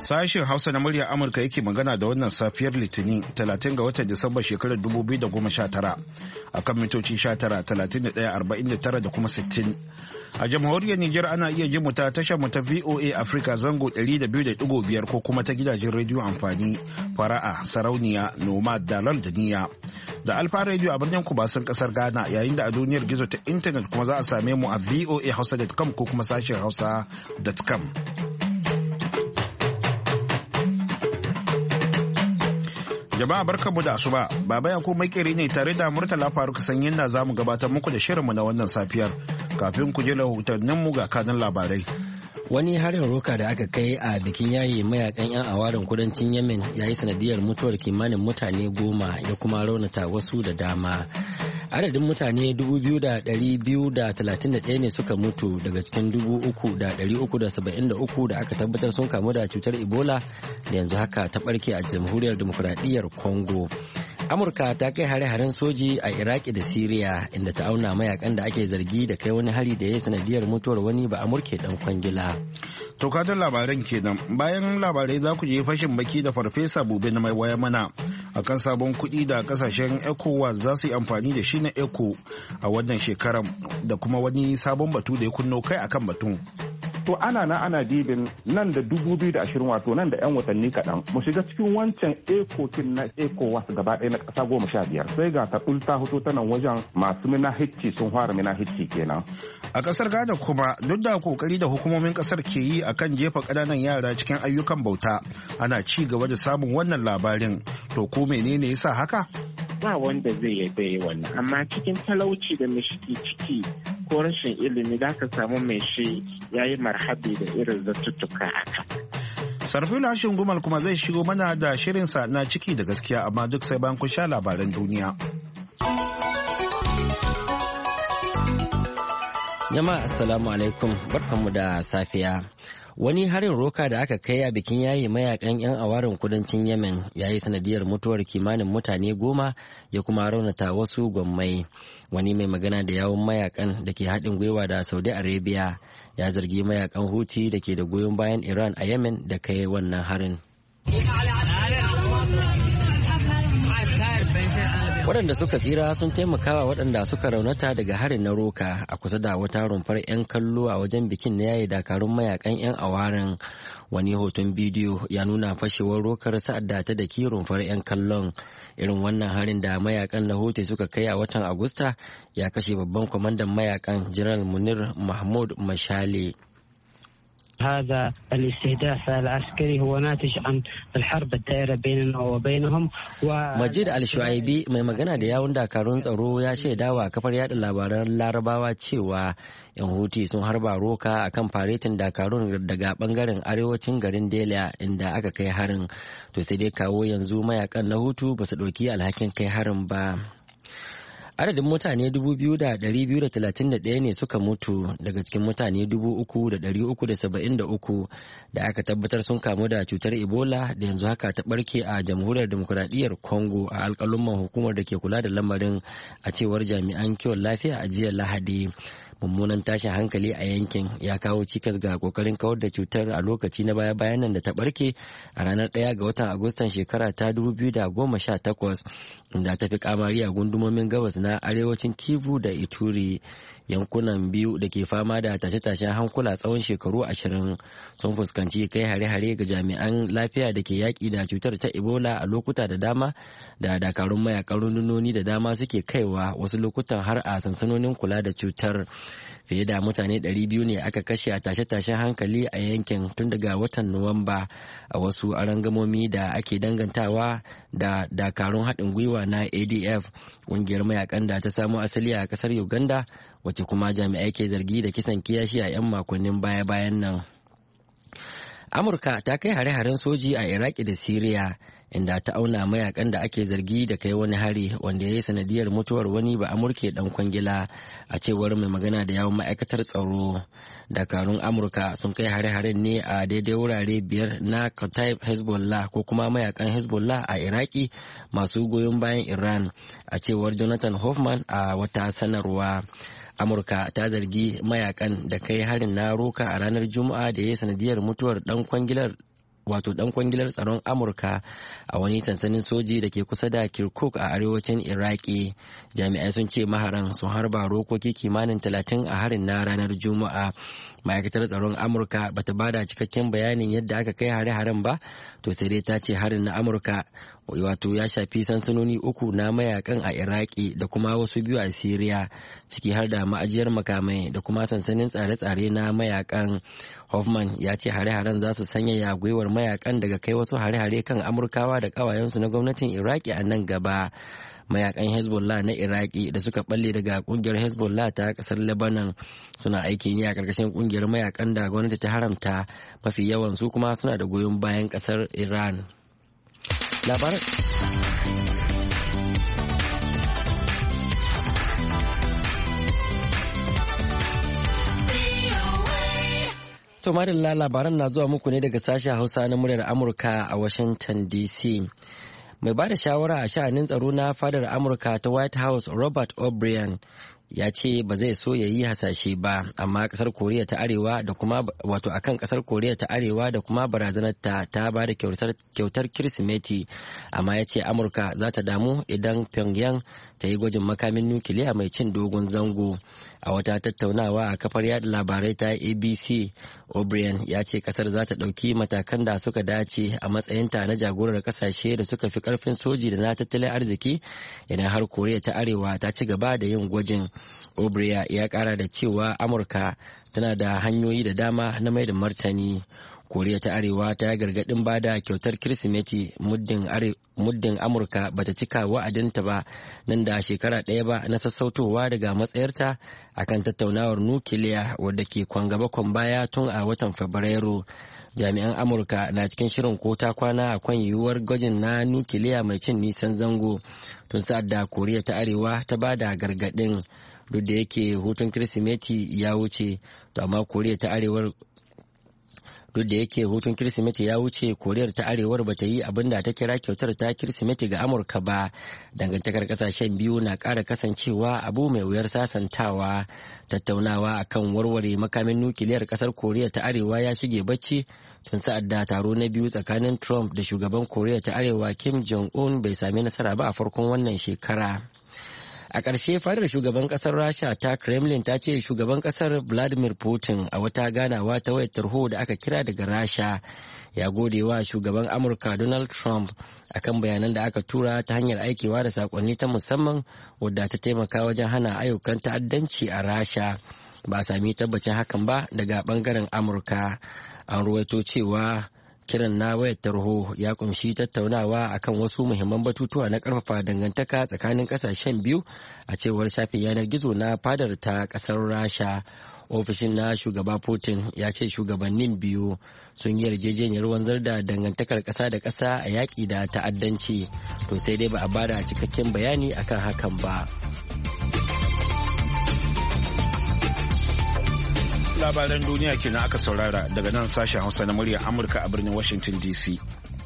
Sashen Hausa na muryar Amurka yake magana da wannan safiyar Litinin 30 ga watan Disamba shekarar 2019 akan mitoci 19, 31, 49 da kuma 60. A jamhuriyar Nijar ana iya jin mu ta tashar mu ta VOA Africa zango 200.5 ko kuma ta gidajen rediyo amfani Fara'a, Sarauniya, Nomad, Dalal da Niyya. Da Alfa Radio a birnin Kubasan kasar Ghana, yayin da a duniyar gizo ta intanet kuma za a same mu a voahausa.com ko kuma sashen hausa.com. Jama'a barkanmu da asuba, Baba Yakubu Makeri ne tare da Murtala Faruk Sanyin na zamu gabatar muku da shirinmu na wannan safiyar. Kafin ku ji rahotanninmu ga kanin labarai. Wani harin roka da aka kai a bikin yayi mayakan 'yan awarin kudancin Yemen ya yi sanadiyar mutuwar kimanin mutane 10 ya kuma raunata wasu da dama. Adadin mutane 2,231 ne suka mutu daga cikin 3,373 da aka tabbatar sun kamu da cutar Ebola da yanzu haka ta barke a jamhuriyar demokuraɗiyyar Congo. Amurka ta kai hare-haren soji a Iraki da Siriya inda ta auna mayakan da ake zargi da kai wani hari da ya yi sanadiyar mutuwar wani ba Amurke dan kwangila. To katon labaran kenan, bayan labarai za ku je fashin baki da farfesa Bube na mai waya mana akan sabon kuɗi da kasashen ECOWAS za su yi amfani da shi na ECO a wannan shekarar da kuma wani sabon batu da ya kunno kai akan batun. To ana dibin nan da 2020 wato nan da 'yan watanni kaɗan mu shiga cikin wancan ekokin na ECOWAS gaba ɗaya na ƙasa 15 sai ga ta ta hoto ta nan wajen masu minahici sun fara minahici kenan. A ƙasar Ghana kuma duk da kokari da hukumomin ƙasar ke yi akan jefa ƙananan yara cikin ayyukan bauta ana ci gaba da samun wannan labarin. To ko menene yasa haka? Ba wanda zai yarda yi wannan, amma cikin talauci da mishiki ciki ko rashin ilimi da ka samu mai shi ya yi marhabi da irin zatuttuka aka. Sarfila Hashin Gumal kuma zai shigo mana da shirinsa na ciki da gaskiya, amma duk sai bayan kun sha labaran duniya. Jama'a assalamu alaikum, barkanmu da safiya. Wani harin roka da aka kai a bikin yayi mayakan 'yan awarin kudancin Yemen ya yi sanadiyar mutuwar kimanin mutane 10 ya kuma raunata wasu gwammai. Wani mai magana da yawun mayakan da ke haɗin gwiwa da Saudi Arabia ya zargi mayakan Houthi da ke da goyon bayan Iran a Yemen da kai wannan harin. Waɗanda suka tsira sun taimakawa waɗanda suka raunata daga harin na roka a kusa da wata rumfar 'yan kallo a wajen bikin na yayi dakarun mayakan 'yan awarin. Wani hoton bidiyo ya nuna fashewar rokar sa'ad da ta daki rumfar 'yan kallon. Irin wannan harin da mayakan na Houthi suka kai a watan Agusta ya kashe babban kwamandan mayakan General Munir Mahmud Mashale. هذا الاستهداف العسكري هو ناتج عن الحرب الدائرة بيننا وبينهم. Majid Al-Shuaibi mai magana da yawun dakarun tsaro ya shaidawa kafar yada labaran Larabawa cewa 'yan Houthi sun harba roka akan faretin dakarun daga bangaren arewacin garin Delia inda aka kai harin. To sai dai kawo yanzu mayakan na Houthi ba su ɗauki alhakin kai harin ba. Adadin mutane 2,231 ne suka mutu daga cikin mutane 3,373 da aka tabbatar sun kamu da cutar Ebola da yanzu haka ta barke a jamhuriyar demokuraɗiyyar Congo a alƙalumman hukumar da ke kula da lamarin a cewar jami'an kiwon lafiya a jiya Lahadi. Mummunan tashin hankali a yankin ya kawo cikas ga kokarin kawar da cutar a lokaci na baya-bayan nan da ta barke a ranar 1 ga watan Agustan shekara ta 2018 inda ta fi kamari a gundumomin gabas na arewacin Kivu da Ituri. Yankunan biyu da ke fama da tashe-tashen hankula tsawon shekaru 20 sun fuskanci kai hare-hare ga jami'an lafiya da ke yaƙi da cutar ta Ebola a lokuta da dama da dakarun mayakan rundunoni da dama suke kaiwa wasu lokutan har a sansanonin kula da cutar. Fiye da mutane 200 ne aka kashe a tashe-tashen hankali a yankin tun daga watan Nuwamba a wasu arangamomi da ake dangantawa da dakarun haɗin gwiwa na ADF, ƙungiyar mayakan da ta samo asali a ƙasar Uganda, wacce kuma jami'ai ke zargi da kisan kiyashi a 'yan makonnin baya-bayan nan. Amurka ta kai hare-haren soji a Iraki da Siriya inda ta auna mayakan da ake zargi da kai wani hari wanda ya yi sanadiyar mutuwar wani ba Amurke dan kwangila a cewar mai magana da yawon ma'aikatar tsaro. Dakarun Amurka sun kai hare-haren ne a daidai wurare 5 na Kataib Hezbollah ko kuma mayakan Hezbollah a Iraki masu goyon bayan Iran a cewar Jonathan Hoffman a wata sanarwa. Amurka ta zargi mayakan da kai harin na roka a ranar Juma'a da ya yi sanadiyar mutuwar dan kwangilar wato dan kwangilar tsaron Amurka a wani sansanin soji da ke kusa da Kirkuk a arewacin Iraki. Jami'ai sun ce maharan sun harba rokoki kimanin 30 a harin na ranar Juma'a. Ma'aikatar tsaron Amurka bata bada cikakken bayanin yadda aka kai hare-haren ba, to sai dai ta ce harin na Amurka wato ya shafi sansanoni 3 na mayakan a Iraki da kuma wasu 2 a Siriya, ciki har da ma'ajiyar makamai da kuma sansanin tsare-tsare na mayakan. Hoffman ya ce hare-haren za su sanyaya gwiwar mayakan daga kai wasu hare-hare kan Amurkawa da ƙawayensu na gwamnatin Iraki a nan gaba. Mayakan Hezbollah na Iraki da suka balle daga kungiyar Hezbollah ta kasar Lebanon suna aikin yi a karkashin kungiyar mayakan da gwamnati ta haramta, mafi yawan su kuma suna da goyon bayan kasar Iran. To madalla, labaran na zuwa muku ne daga sashen Hausa na muryar Amurka a Washington DC. Mai ba da shawara a sha'anin tsaro na fadar Amurka ta White House, Robert O'Brien, ya ce ba zai so ya yi hasashe ba, amma kasar Koriya ta Arewa da kuma wato akan kasar Koriya ta Arewa da kuma barazanar ta ba da kyautar Kirsimeti, amma ya ce Amurka za ta damu idan Pyongyang ta yi gwajin makamin nukiliya mai cin dogon zango. A wata tattaunawa a kafar yada labarai ta ABC, O'Brien ya ce kasar za ta ɗauki matakan da suka dace a matsayinta na jagorar kasashe da suka fi karfin soji da na tattalin arziki idan har Koriya ta Arewa ta ci gaba da yin gwajin. O'Brien ya kara da cewa Amurka tana da hanyoyi da dama na mai da martani. Koriya ta Arewa ta gargadin bada kyautar Kirsimeti muddin Amurka bata cika wa'adinta ba nan da shekara ɗaya ba na sassautowa daga matsayarta akan tattaunawar nukiliya wadda ke kwan gaba kwan baya tun a watan Fabrairu. Jami'an Amurka na cikin shirin ko ta kwana a kan yiwuwar gwajin na nukiliya mai cin nisan zango tun sa'ad da Koriya ta Arewa ta bada gargadin. Duk da yake hutun Kirsimeti ya wuce, to amma Koriya ta Arewar duk da yake hutun Kirsimeti ya wuce, Koriyar ta Arewar bata yi abin da ta kira kyautar ta Kirsimeti ga Amurka ba. Dangantakar kasashen biyu na ƙara kasancewa abu mai wuyar sasantawa. Tattaunawa akan warware makamin nukiliyar ƙasar Koriya ta Arewa ya shige bacci tun sa'ad da taro na biyu tsakanin Trump da shugaban Koriya ta Arewa Kim Jong-un bai sami nasara ba a farkon wannan shekara. A ƙarshe, fadar shugaban ƙasar Rasha ta Kremlin ta ce shugaban ƙasar Vladimir Putin a wata ganawa ta wayar tarho da aka kira daga Rasha ya gode wa shugaban Amurka Donald Trump akan bayanan da aka tura ta hanyar aikewa da sakonni ta musamman wadda ta taimaka wajen hana ayyukan ta'addanci a Rasha. Ba a sami tabbacin hakan ba daga bangaren Amurka. An ruwaito cewa kiran na wayar tarho ya kumshi tattaunawa akan wasu muhimman batutuwa na karfafa dangantaka tsakanin kasashen biyu, a cewar shafin yanar gizo na fadar ta kasar Rasha. Ofishin na shugaba Putin ya ce shugabannin biyu sun yi yarjejeniyar wanzar da dangantakar ƙasa da ƙasa a yaƙi da ta'addanci, to sai dai ba a bada cikakken bayani akan hakan ba. Labaran duniya kenan aka saurara daga nan sashen Hausa na muryar Amurka a birnin Washington DC.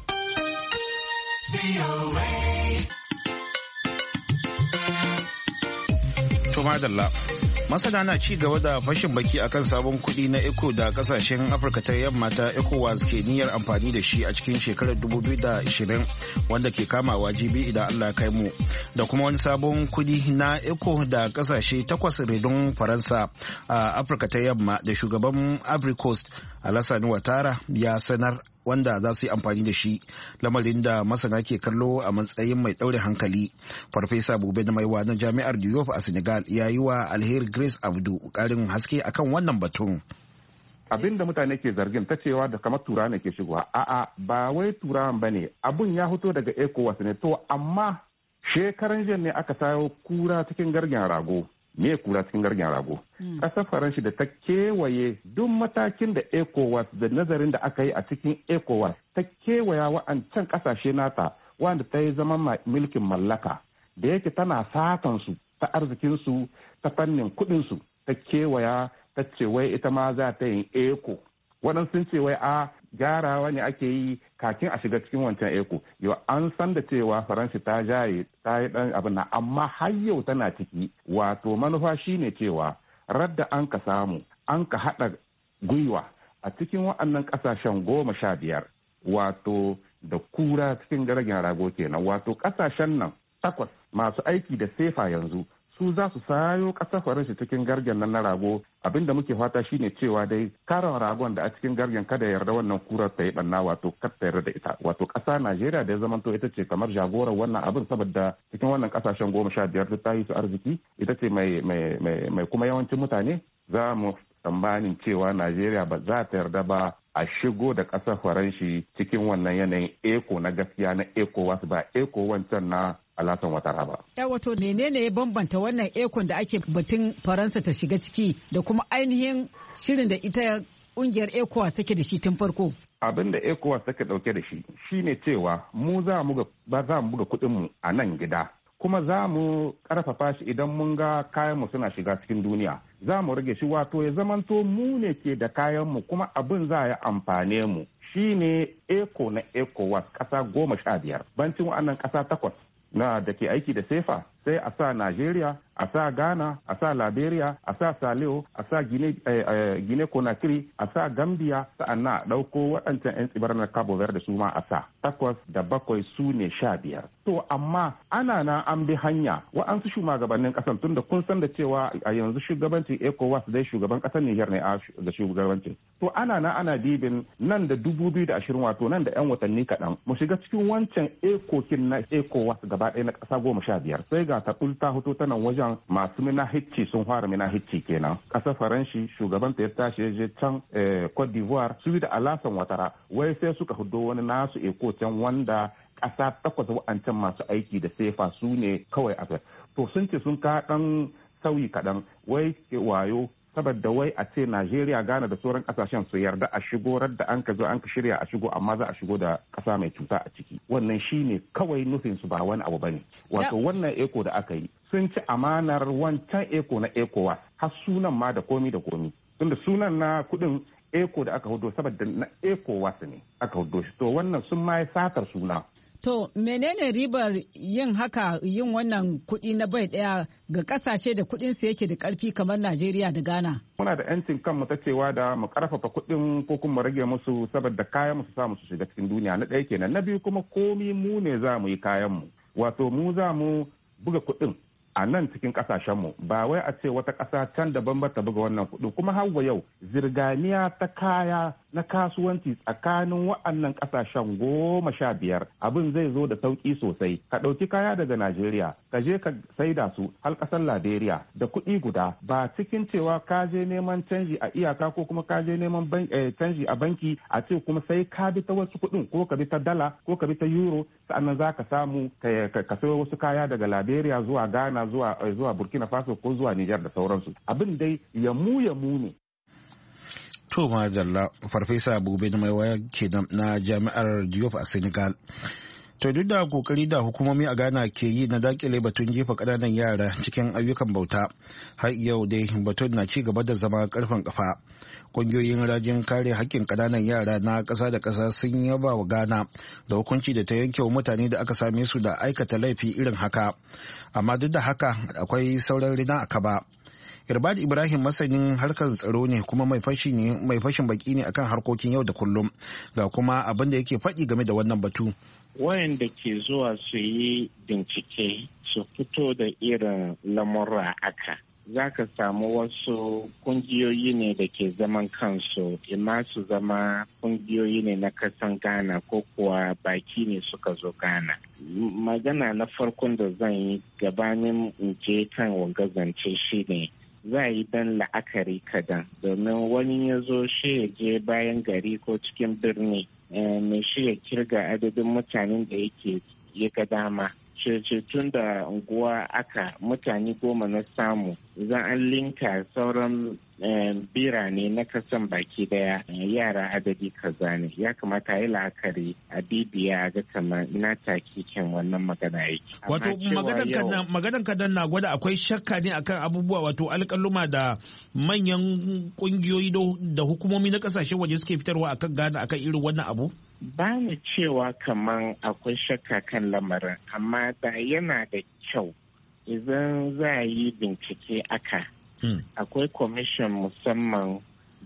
To madalla, masana na ci gaba da fashin baki akan sabon kuɗi na ECO da kasashen Afirka ta yamma ta ECOWAS ke niyyar amfani da shi a cikin shekarar 2020 wanda ke kamawa jibi idan Allah kai mu, da kuma wani sabon kuɗi na ECO da kasashe 8 redon Faransa a Afirka ta yamma da shugaban Ivory Coast Alassane Ouattara ya sanar wanda za su yi amfani da shi, lamarin da masana ke kallo a matsayin mai ɗaure hankali. Farfesa Bube na Maiwa na Jami'ar Diop a Senegal ya yi wa Alheri Grace Abdu ƙarin haske akan wannan batun. Abin da mutane ke zargin ta cewa da kamar turawa ne ke shigowa, a'a ba wai turawan ba ne, abun ya fito daga ECOWAS ne, to amma shekaran jiya ne aka sayo kura cikin gargen rago. Me kura cikin gargen rago? Ƙasar Faransa da ta kewaye duk matakin da ECOWAS da nazarin da aka yi a cikin ECOWAS, ta kewaya wa'ancan ƙasashe nata wanda ta yi zaman mulkin mallaka, da yake tana satan su ta arzikinsu ta fannin kuɗinsu, ta kewaya ta ce wai ita ma za ta yin ECO. Waɗansu sun ce wai a gyarawa ne ake yi kakin a shiga cikin wancan ECO. Yau an san da cewa Faransa ta jaye ta yi ɗan abin nan, amma har yau tana ciki. Wato manufa shine cewa radda an ka samu an ka haɗa gwiwa a cikin waɗannan ƙasashen 15 wato da kura cikin gargen rago kenan. Wato kasashen nan 8 masu aiki da sefa yanzu su za su sayo ƙasar faransa cikin gargen nan na rago. Abinda muke fata shine cewa dai karon ragon da a cikin gargen kada ya yarda wannan kurar ta yi banna, wato kar ta yarda da ita. Wato ƙasa Najeriya da ya zamanto ita ce kamar jagorar wannan abin, saboda cikin wannan ƙasashen 15 duk ta yi su arziki, ita ce mai kuma yawancin mutane. Za mu tsammanin cewa Najeriya ba za ta yarda ba a shigo da ƙasar faranshi cikin wannan yanayin eko na gaskiya na ECOWAS, ba eko wancan na Alasan Watara ba. Wato menene ya bambanta wannan ekon da ake batun Faransa ta shiga ciki da kuma ainihin shirin da ita kungiyar ECOWAS take da shi tun farko? Abin da ECOWAS take dauke da shi shine cewa mu za mu buga kuɗin mu a nan gida, kuma za mu karfafa shi idan mun ga kayan mu suna shiga cikin duniya. Za mu rage shi, wato ya zamanto mu ne ke da kayan mu kuma abin za ya amfane mu. Shine eko na ECOWAS ƙasa 15 bancin wa'annan ƙasa 8 na da ke aiki da sefa, sai a sa Najeriya, a sa Ghana, a sa Liberia, a sa Saliyo, a sa Guinea Conakry, a sa Gambia, sa'annan a ɗauko waɗancan 'yan tsibirar na Cabo Verde su ma a sa 8 da 7 su ne 15. To amma ana na an bi hanya wa'ansu shugabannin ƙasan, tun da kun san da cewa a yanzu shugabancin ECOWAS dai shugaban ƙasar Niger ne da shugabancin. To ana dibin nan da 2020, wato nan da 'yan watanni kaɗan mu shiga cikin wancan ekokin na ECOWAS gaba ɗaya na ƙasa 15. Sai ga ta hoto ta nan wajen masu minahicci sun fara minahicci kenan. Ƙasar Faranshi shugabanta ya tashi ya je can Cote d'Ivoire su da Alasan Watara, wai sai suka hudo wani nasu eko can wanda ƙasa 8 wa'ancan masu aiki da sefa su ne kawai a to sun ce sun ka ɗan sauyi kaɗan, wai wayo saboda wai a ce Najeriya, Ghana da sauran kasashen su yarda a shigo da an ka zo an ka shirya a shigo, amma za a shigo da kasa mai cuta a ciki. Wannan shine kawai nufin su, ba wani abu bane. Wato wannan eko da aka yi sun ci amanar wancan eko na ECOWAS, har sunan ma da komi da komi. Tunda sunan na kudin eko da aka hudo saboda na ECOWAS ne aka hudo shi. To wannan sun ma satar suna. To menene ribar yin haka, yin wannan kuɗi na bai ɗaya ga ƙasashe da kuɗinsu yake da ƙarfi kamar Najeriya da Ghana? Muna da 'yancin kanmu ta cewa da mu ƙarfafa kuɗin ko kuma rage musu saboda kayan mu su samu su shiga cikin duniya. Na ɗaya kenan. Na biyu kuma komi mu ne za mu yi kayan mu. Wato mu za mu buga kuɗin a nan cikin kasashenmu, ba wai a ce wata ƙasa can daban ba ta buga wannan kuɗi. Kuma har wa yau zirganiya ta kaya na kasuwanci tsakanin wa'annan ƙasashen 15 abin zai zo da sauƙi sosai. Ka ɗauki kaya daga Najeriya ka je ka saida su har ƙasar Liberia da kuɗi guda, ba cikin cewa ka je neman canji a iyaka ko kuma ka je neman canji a banki a ce kuma sai ka bi ta wasu kuɗin, ko ka bi ta dala ko ka bi ta euro, sa'annan za ka samu ka sayo wasu kaya daga Liberia zuwa Ghana zuwa Burkina Faso ko zuwa Nijar da sauransu. Abin dai yamu ne. To Majalla, Farfesa Bube na Maiwaya kenan na Jami'ar Diop a Senegal. To duk da kokari da hukumomi a Ghana ke yi na dakile batun jefa ƙananan yara cikin ayyukan bauta, har yau dai batun na ci gaba da zama karfin kafa. Ƙungiyoyin rajin kare haƙƙin ƙananan yara na ƙasa da ƙasa sun yaba wa Ghana da hukunci da ta yanke wa mutane da aka same su da aikata laifi irin haka. Amma duk da haka akwai sauran rina a kaba. Irbad Ibrahim masanin harkar tsaro ne kuma mai fashin baki ne akan harkokin yau da kullum, ga kuma abin da yake faɗi game da wannan batu. Wayanda ke zuwa su yi bincike su fito da irin lamurra aka, za ka samu wasu kungiyoyi ne da ke zaman kansu, imma su zama kungiyoyi ne na kasan Ghana ko kuwa baki ne suka zo Ghana. Magana na farkon da zan yi gabanin je kan wangazance shi ne, za a yi dan la'akari kadan, domin wani ya zo shi ya je bayan gari ko cikin birni mai shi ya kirga adadin mutanen da yake ya ga dama. Tun da unguwa aka mutane 10 na samu, zan an linka sauran birane na kasan baki daya yara adadi kaza ne. Ya kamata yi la'akari a bibiya ga kamar ina takikin wannan magana yake. Wato maganan kadan na gwada akwai shakka ne akan abubuwa, wato alƙaluma da manyan ƙungiyoyi da hukumomi na ƙasashen waje suke fitarwa akan Ghana akan irin wannan abu? Ba ni cewa kaman akwai shakka kan lamarin, amma da yana da kyau idan za a yi bincike aka. Akwai kwamishin musamman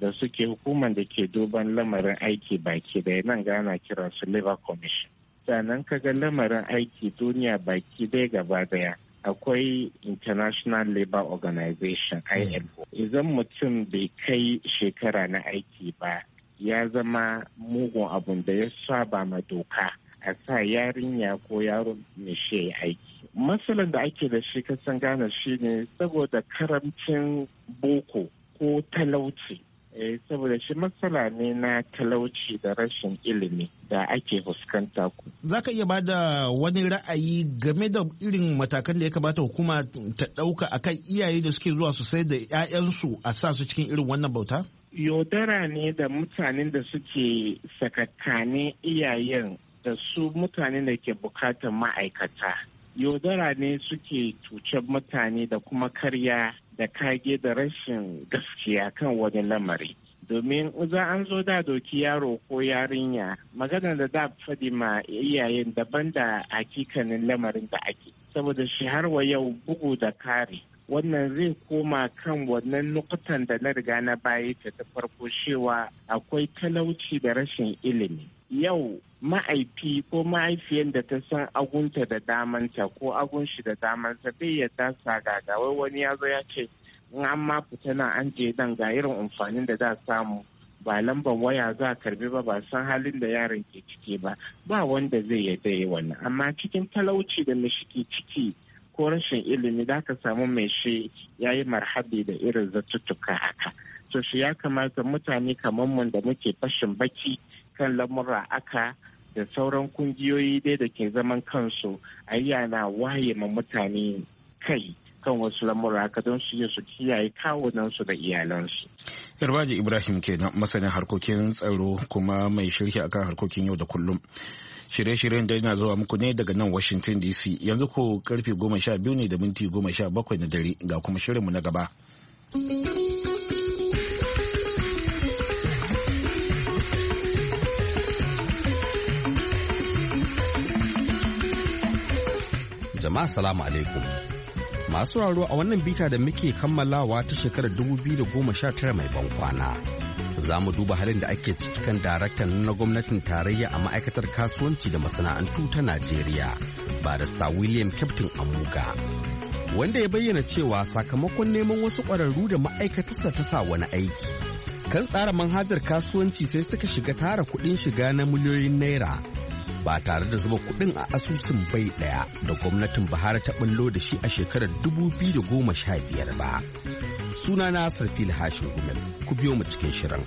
da suke hukumar da ke duban lamarin aiki baki da nan gana kiransu Labor Commission. Sannan kaga lamarin aiki duniya baki daya gaba daya akwai International Labour Organization ILO. Idan mutum bai kai shekara na aiki ba ya zama mugun abun da ya saba ma doka a sa yarinya ko yaro mai shi aiki. Matsalar da ake da shi kasan gane shi ne saboda karamcin boko ko talauci. Saboda shi matsala ne na talauci da rashin ilimi da ake fuskanta. Za ka iya bada wani ra'ayi game da irin matakan da ya kamata hukuma ta ɗauka akan iyaye da suke zuwa su sai da 'ya'yansu a sa su cikin irin wannan bauta? Yaudara ne da mutanen da suke sakakane iyayen da su mutanen da ke bukatar ma'aikata. Yaudara ne suke cutar mutane da kuma karya da kage da rashin gaskiya kan wani lamari. Domin za an zo da doki yaro ko yarinya magana da faɗi ma iyayen daban da hakikanin lamarin da ake. Saboda shi har wa yau bugu da kare. Wannan zai koma kan wannan nukutan da na riga na baya ta farko cewa akwai talauci da rashin ilimi. Yau ma'aifi ko ma'aifiyar da ta san agunta da damanta ko agun shi da damanta bai yadda sagaga wai wani ya zo ya ce in an ma fita nan an je dan ga irin amfanin da za samu ba lambar waya za a karbi ba san halin da yaron ke ciki ba wanda zai yadda yi wannan amma cikin talauci da mai ke ciki ko rashin ilimi za ka samu mai shi ya yi marhabi da irin zatuttuka haka to shi ya kamata mutane kamar mun da muke fashin baki kan lamura aka da sauran kungiyoyi dai da ke zaman kansu a yana waye ma mutane kai kan wasu lamura aka don su su kiyaye kawunansu da iyalansu. Yarbaji Ibrahim kenan masanin harkokin tsaro kuma mai shirki akan harkokin yau da kullum. Shirye-shiryen da yana zuwa muku ne daga nan Washington DC yanzu ko karfe 12 ne da minti 17 na dare ga kuma shirinmu na gaba. Jama'a salamu alaikum. Masu raro a wannan bita da muke kammalawa ta shekarar 2019 mai ban kwana. Za mu duba halin da ake ciki kan daraktan na gwamnatin tarayya a ma'aikatar kasuwanci da masana'antu ta Najeriya, Barista William Captain Amuga, wanda ya bayyana cewa sakamakon neman wasu ƙwararru da ma'aikatarsa ta sa wani aiki. Kan tsara manhajar kasuwanci sai suka shiga tara kuɗin shiga na miliyoyin naira. Ba tare da zuba kuɗin a asusun bai ɗaya da gwamnatin Buhari ta ɓullo da shi a shekarar 2015 ba. Sunana Sarfil Hashin Gumel, ku biyo mu cikin shirin.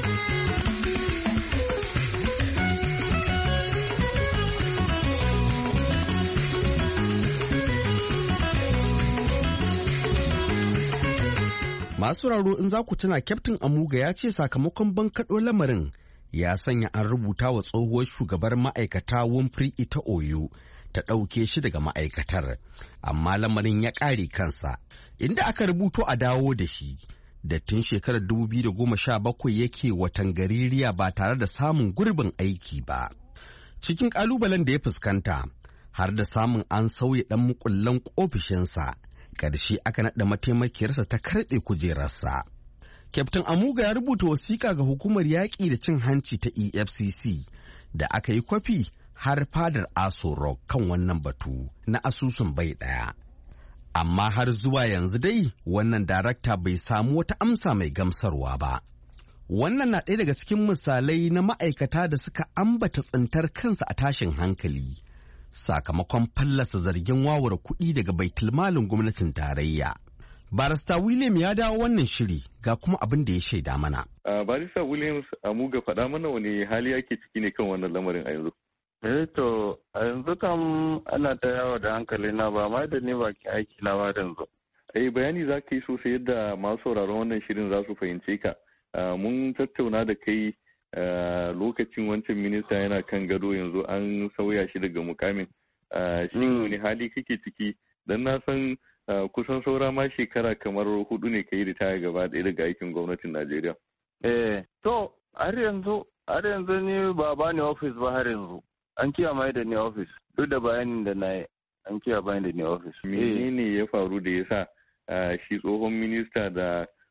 Masu raro in za ku tuna Kyaftin Amuga ya ce sakamakon bankaɗo lamarin ya sanya an rubuta wa tsohuwar shugabar ma'aikata Winfrey ita Oyo ta ɗauke shi daga ma'aikatar, amma lamarin ya ƙare kansa, inda aka rubuto a dawo da shi, da tun shekarar 2017 yake watan gaririya ba tare da samun gurbin aiki ba. Cikin ƙalubalen da ya fuskanta, har da samun an sauya ɗan mukullan ofishinsa, ƙarshe aka naɗa mataimakiyarsa ta karɓe kujerarsa. Kyaftin Amuga ya rubuta wasiƙa ga hukumar yaƙi da cin hanci ta EFCC da aka yi kwafi har fadar Aso Rock kan wannan batu na asusun bai ɗaya. Amma har zuwa yanzu dai wannan darakta bai samu wata amsa mai gamsarwa ba. Wannan na ɗaya daga cikin misalai na ma'aikata da suka ambata tsintar kansa a tashin hankali sakamakon fallasa zargin wawura kuɗi daga baitulmalin gwamnatin tarayya. Barista William ya dawo wannan shiri ga kuma abin da ya shaida mana. Barista Williams Amuga faɗa mana wani hali ake ciki ne kan wannan lamarin a yanzu. To a yanzu kam ana ta yawo da hankali na ba ma da ne bakin aiki na ba yanzu. Bayani za ka yi sosai yadda masu sauraron wannan shirin za su fahimce ka. Mun tattauna da kai lokacin wancan minista yana kan gado yanzu an sauya shi daga mukamin. Shin wani hali kake ciki? Dan na san kusan saura ma shekara kamar 4 ne ka yi ritaya gaba ɗaya daga aikin gwamnatin Najeriya. To har yanzu ni ba ba ni ofis ba har yanzu. An kiya mai da ni ofis duk da bayanin da na yi an kiya bayan da ni ofis. Menene ya faru da ya sa shi tsohon minista da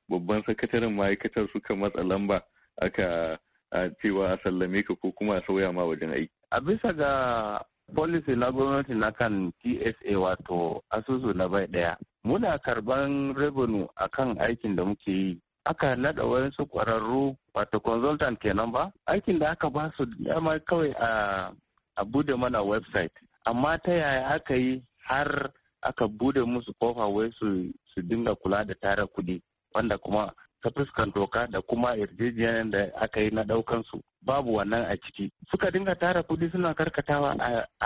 babban sakataren ma'aikatar suka matsa lamba aka cewa a sallame ka ko kuma a sauya ma wajen aiki. A bisa ga policy na gwamnati na kan TSA wato asusu na bai ɗaya. Muna karban revenue akan aikin da muke yi. Aka naɗa wasu ƙwararru wato consultant kenan ba. Aikin da aka ba su dama kawai a bude mana website. Amma ta yaya aka yi har aka bude musu kofa wai su dinga kula da tara kuɗi wanda kuma ta fuskan doka da kuma yarjejeniyar da aka yi na ɗaukan su babu wannan a ciki. Suka dinga tara kuɗi suna karkatawa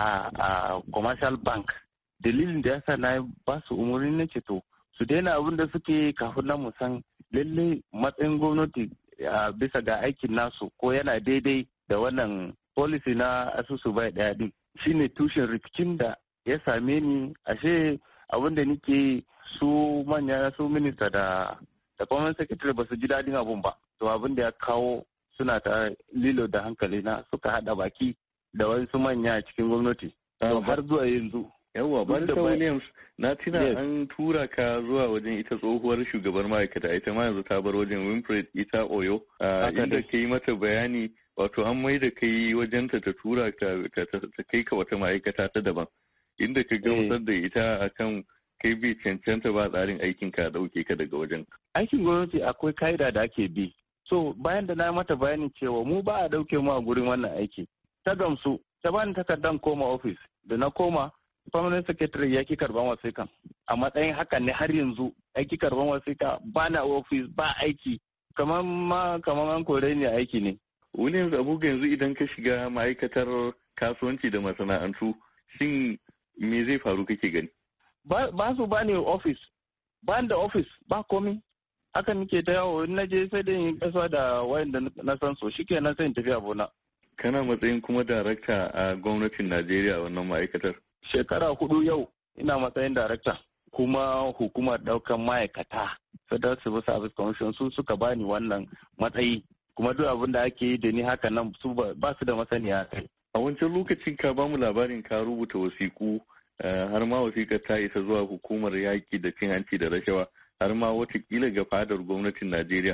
a commercial bank. Dalilin da yasa na ba su umarni na ce to su daina abin da suke kafin na mu san lalle matsayin gwamnati bisa ga aikin nasu ko yana daidai da wannan policy na asusu bai ɗaya din. Shine tushen rikicin da ya same ni ashe abin da nike su manya su minista da permanent secretary ba su ji daɗin abun ba. To abin da ya kawo suna ta lilo da hankali na suka haɗa baki da wasu manya a cikin gwamnati. Har zuwa yanzu. Yawwa Barista Williams na tuna an tura ka zuwa wajen ita tsohuwar shugabar ma'aikata ita ma yanzu ta bar wajen Winfred ita Oyo inda ka yi mata bayani wato an mai da kai wajenta ta tura ta kai ka wata ma'aikata ta daban inda ka gamsar da ita akan kai bi cancanta ba tsarin aikin ka dauke ka daga wajen. Aikin gwamnati akwai ka'ida da ake bi. So bayan da na mata bayani cewa mu ba a dauke mu a gurin wannan aiki. Ta gamsu ta bani takardar koma ofis da na koma permanent secretary ya ki karban wasiƙa. A matsayin hakan ne har yanzu aiki karban wasiƙa ba na ofis ba aiki kamar an kore ni aiki ne. Williams Abuga yanzu idan ka shiga ma'aikatar kasuwanci da masana'antu shin me zai faru kake gani? Ba su ba ni ofis, ba da ofis ba komi. Haka nake ta yawo in naje sai dai in kasuwa da wayanda na san so shikenan sai in tafi abuna. Kana matsayin kuma darakta a gwamnatin Najeriya wannan ma'aikatar? Shekara 4 yau ina matsayin darakta kuma hukumar daukan ma'aikata Federal Civil Service Commission su suka bani wannan matsayi kuma duk abin da ake yi da ni haka nan su ba su da masaniya kai. A wancan lokacin ka bamu labarin ka rubuta wasiku har ma wasiƙar ta isa zuwa hukumar yaƙi da cin hanci da rashawa har ma watakila ga fadar gwamnatin Najeriya.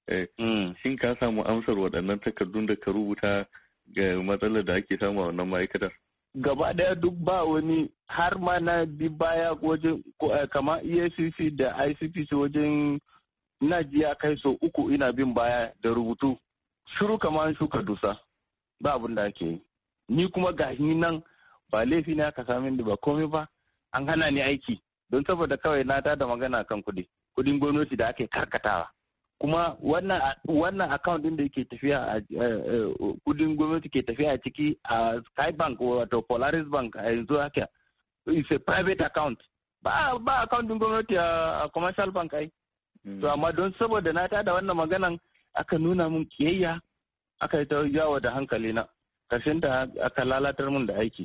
Shin ka samu amsar waɗannan takardun da ka rubuta ga matsalar da ake samu a wannan ma'aikatar? Gaba ɗaya duk ba wani har ma na bi baya wajen kama EFCC da ICPC wajen ina jiya kai so 3 ina bin baya da rubutu. Shiru kama an shuka dusa ba abin da ake yi. Ni kuma ga nan ba laifi ne aka sami da ba komai ba an hana ni aiki don saboda kawai na tada magana kan kudin gwamnati da ake karkatawa. Kuma wannan account din da yake tafiya a kudin gwamnati ke tafiya a ciki a Sky Bank wato Polaris Bank a yanzu haka it's a private account ba account din gwamnati a commercial bank ai. To amma don saboda na tada wannan maganan aka nuna mun kiyayya aka yi ta yawo da hankali na karshen da aka lalatar mun da aiki.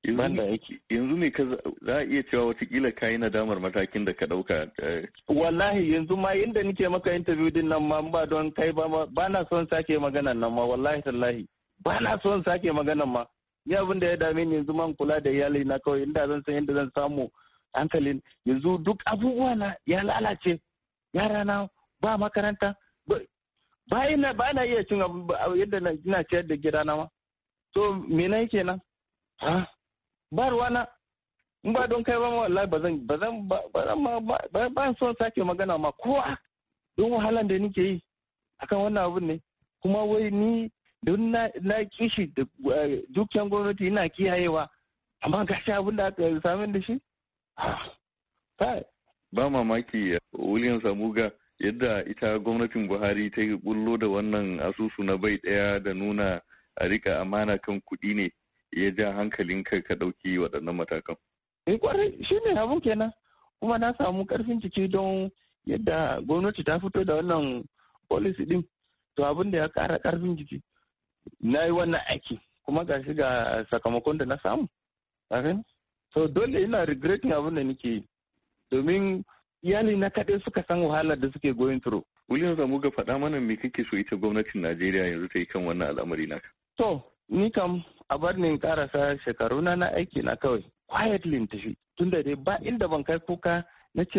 Yanzu ne za a iya cewa watakila ka yi nadamar matakin da ka ɗauka. Wallahi yanzu ma inda nike maka interview din nan ma ba don kai ba na son sake maganan nan ma wallahi tallahi ba na son sake maganan ma. Ni abin da ya dame ni yanzu man kula da iyali na kawai inda zan san inda zan samu hankalin yanzu duk abubuwa na ya lalace yara na ba makaranta ba na iya cin yadda ina ciyar da gidana ma. To me na yake nan? Ba ruwana in ba don kai ba wallahi ba son sake magana ma kowa don wahalan da nake yi akan wannan abun ne kuma wai ni don na kishi da dukkan gwamnati ina kiyayewa amma gashi abin da aka sami da shi ba mamaki Williams Abuga yadda ita gwamnatin Buhari ta yi bullo da wannan asusu na bai daya da nuna a rika amana kan kuɗi ne ya ja hankalin ka ɗauki waɗannan matakan. Kwarai shi ne abun kenan kuma na samu ƙarfin ciki don yadda gwamnati ta fito da wannan policy din to abin da ya ƙara ƙarfin jiki na yi wannan aiki kuma ga shi ga sakamakon da na samu. So dole ina regretting abin da nake yi domin iyali na kaɗai suka san wahalar da suke going through. Williams Abuga faɗa mana me kake so ita gwamnatin Najeriya yanzu ta yi kan wannan al'amari naka. To ni kam a bar ni karasa shekaru na aiki na kawai quietly tafi tunda dai ba inda ban kai kuka na cewa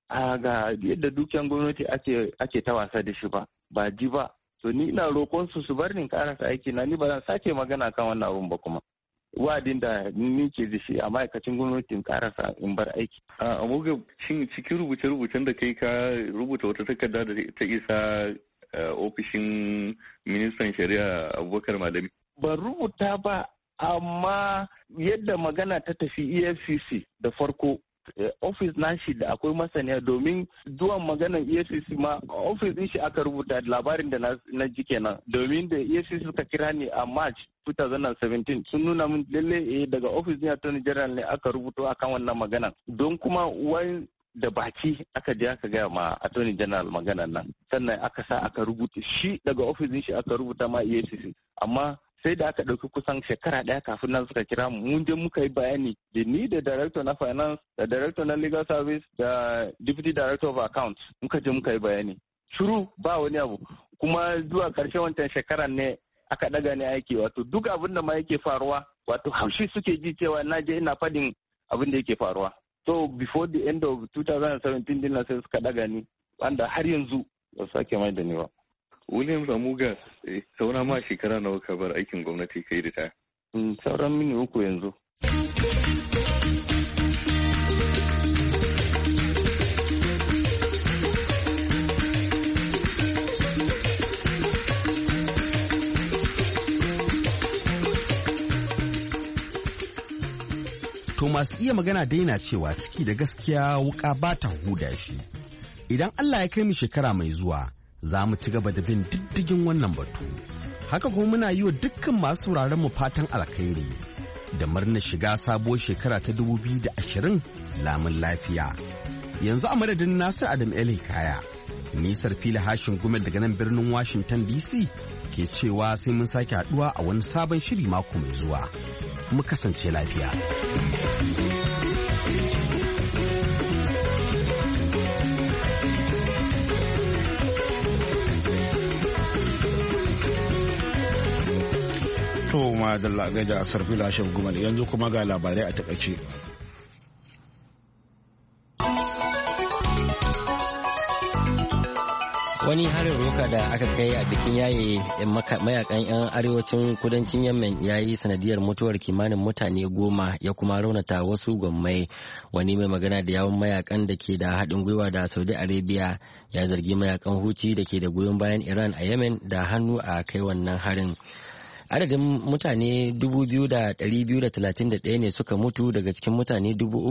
ga yadda dukiyan gwamnati ake ta wasa da shi ba ji ba. So ni ina roƙon su bar ni karasa aiki na, ni ba zan sake magana kan wannan abun ba kuma. Wa'adin da ni ke da shi a ma'aikacin gwamnatin karasa in bar aiki. A Amoga, shin cikin rubuce-rubucen da kai ka rubuta wata takarda da ta isa ofishin ministan shari'a Abubakar Malami? Ban rubuta ba, amma yadda magana ta tafi EFCC da farko, ofis na shi da akwai masaniya, domin zuwan maganar EFCC ma ofis din shi aka rubuta labarin da na ji kenan, domin da EFCC suka kira ni a March 2017 sun nuna min lalle daga ofis din Attorney General ne aka rubuto akan wannan magana, don kuma wai da baki aka je aka gaya ma Attorney General maganar nan, sannan aka sa aka rubuta shi daga ofis din shi aka rubuta ma EFCC, amma sai da aka ɗauki kusan shekara ɗaya kafin nan suka kira mu, mun je muka yi bayani da ni da director na finance da director na legal service da deputy director of accounts, muka je muka yi bayani shiru ba wani abu. Kuma zuwa ƙarshen wancan shekaran ne aka ɗaga ni aiki, wato duk abin da ma yake faruwa wato haushi suke ji cewa na je ina faɗin abin da yake faruwa. So before the end of 2017 din sai suka ɗaga ni, wanda har yanzu ba su sake mai da ni ba. William Amuga, saura ma shekara nawa ka bar aikin gwamnati kai da ta? Sauran mini 3 yanzu. To masu iya magana daina cewa ciki da gaskiya wuka ba ta huda shi. Idan Allah ya kai mu shekara mai zuwa, za mu ci gaba da bin diddigin wannan batu. Haka kuma muna yi wa dukkan masu sauraron mu fatan alkhairi da murnar shiga sabuwar shekara ta 2020 lamun lafiya. Yanzu a madadin Nasir Adam El Hikaya, nisar fili hashin gumel daga nan birnin Washington DC ke cewa sai mun sake haduwa a wani sabon shiri mako mai zuwa. Mu kasance lafiya. To ma da gaida sarfi lashin gumal, yanzu kuma ga labarai a takaice. Wani harin roka da aka kai a bikin yaye mayakan 'yan arewacin kudancin Yemen ya yi sanadiyar mutuwar kimanin mutane 10 ya kuma raunata wasu gwammai. Wani mai magana da yawun mayakan da ke da haɗin gwiwa da Saudi Arabia ya zargi mayakan Houthi da ke da goyon bayan Iran a Yemen da hannu a kai wannan harin. Adadin mutane 2,231 ne suka mutu daga cikin mutane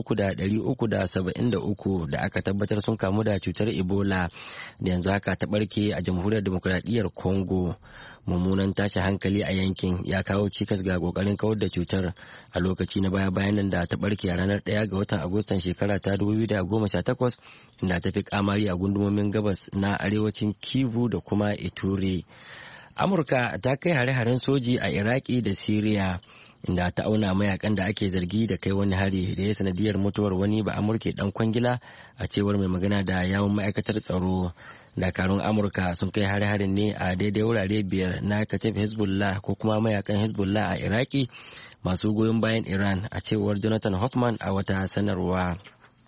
3,373 da aka tabbatar sun kamu da cutar Ebola da yanzu haka ta barke a jamhuriyar demokuraɗiyyar Congo. Mummunan tashi hankali a yankin ya kawo cikas ga kokarin kawar da cutar a lokaci na baya-bayan nan da ta barke a ranar 1 ga watan Agustan shekara ta 2018 inda ta fi kamari a gundumomin gabas na arewacin Kivu da kuma Ituri. Amurka ta kai hare-haren soji a Iraki da Siriya inda ta auna mayakan da ake zargi da kai wani hari da ya sanadiyar mutuwar wani ba Amurke dan kwangila a cewar mai magana da yawun ma'aikatar tsaro. Dakarun Amurka sun kai hare-haren ne a daidai wurare 5 na Katef Hezbollah ko kuma mayakan Hezbollah a Iraki masu goyon bayan Iran a cewar Jonathan Hoffman a wata sanarwa.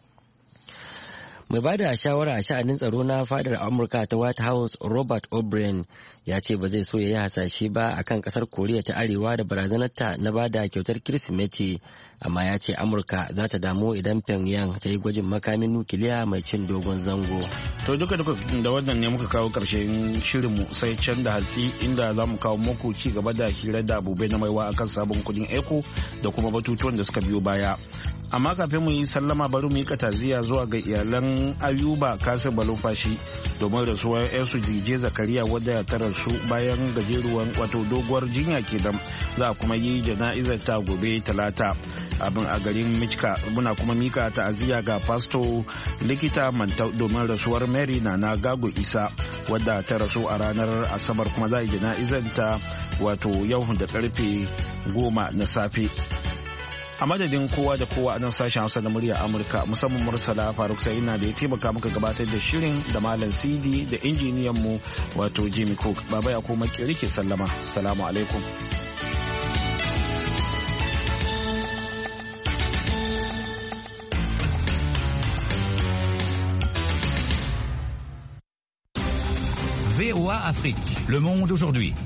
Mai bada shawara a sha'anin tsaro na fadar Amurka ta White House Robert O'Brien ya ce ba zai so ya yi hasashe ba akan kasar Koriya ta Arewa da barazanarta na bada kyautar Kirsimeti, amma ya ce Amurka za ta damu idan Pyongyang ta yi gwajin makamin nukiliya mai cin dogon zango. To duka da wannan ne muka kawo karshen shirinmu sai can da hatsi inda za mu kawo muku ci gaba da hira da abubai na maiwa akan sabon kudin eco da kuma batutuwan da suka biyo baya. Amma kafin mu yi sallama bari mu yi kataziya zuwa ga iyalan Ayuba Kasir Balofashi domin rasuwar yarsu DJ Zakariya wadda ya tarar su bayan gajeruwan wato doguwar jinya kenan. Za a kuma yi jana'izar ta gobe Talata abin a garin Michika. Muna kuma mika ta'aziyya ga Pasto Likita Mantau domin rasuwar Mary Nana Gago Isa wadda ta rasu a ranar Asabar, kuma za a yi jana'izar ta wato yau da karfe 10 na safe. A madadin kowa da kowa a nan sashen Hausa na murya Amurka, musamman Murtala Faruk Sa'ina da ya taimaka muka gabatar da shirin, da Malam Sidi da injiniyan mu wato Jimmy Cook. Baba ya kuma ke sallama. Salamu alaikum. VOA Afrique. Le monde aujourd'hui.